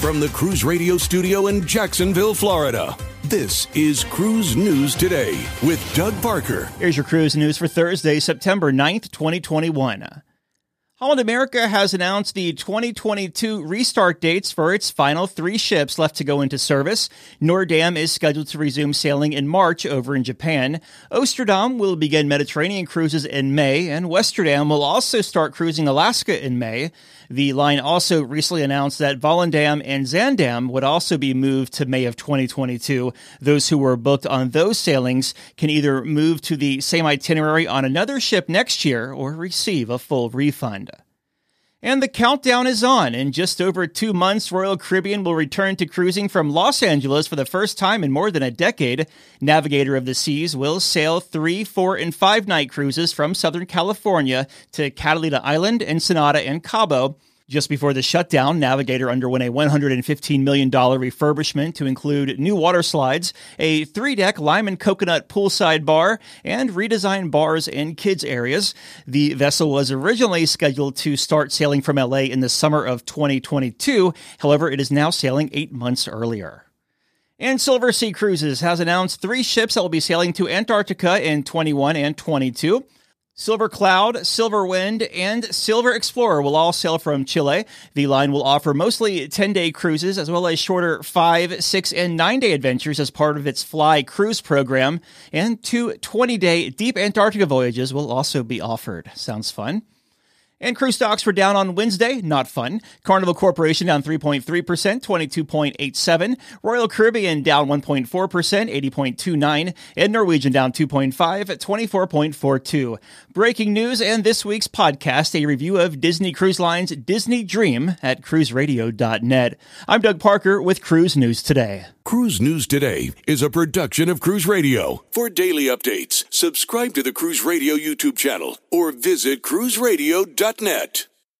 From the Cruise Radio studio in Jacksonville, Florida, this is Cruise News Today with Doug Parker. Here's your cruise news for Thursday, September 9th, 2021. Holland America has announced the 2022 restart dates for its final 3 ships left to go into service. Noordam is scheduled to resume sailing in March over in Japan. Oosterdam will begin Mediterranean cruises in May, and Westerdam will also start cruising Alaska in May. The line also recently announced that Volendam and Zaandam would also be moved to May of 2022. Those who were booked on those sailings can either move to the same itinerary on another ship next year or receive a full refund. And the countdown is on. In just over 2 months, Royal Caribbean will return to cruising from Los Angeles for the first time in more than a decade. Navigator of the Seas will sail 3, 4, and 5-night cruises from Southern California to Catalina Island, Ensenada, and Cabo. Just before the shutdown, Navigator underwent a $115 million refurbishment to include new water slides, a 3-deck lime and coconut poolside bar, and redesigned bars and kids areas. The vessel was originally scheduled to start sailing from LA in the summer of 2022. However, it is now sailing 8 months earlier. And Silver Sea Cruises has announced 3 ships that will be sailing to Antarctica in 21 and 22. Silver Cloud, Silver Wind, and Silver Explorer will all sail from Chile. The line will offer mostly 10-day cruises as well as shorter 5, 6, and 9-day adventures as part of its Fly Cruise program. And 2 20-day deep Antarctica voyages will also be offered. Sounds fun. And cruise stocks were down on Wednesday. Not fun. Carnival Corporation down 3.3%, 22.87. Royal Caribbean down 1.4%, 80.29. And Norwegian down 2.5%, 24.42. Breaking news and this week's podcast, a review of Disney Cruise Line's Disney Dream at cruiseradio.net. I'm Doug Parker with Cruise News Today. Cruise News Today is a production of Cruise Radio. For daily updates, subscribe to the Cruise Radio YouTube channel or visit cruiseradio.net.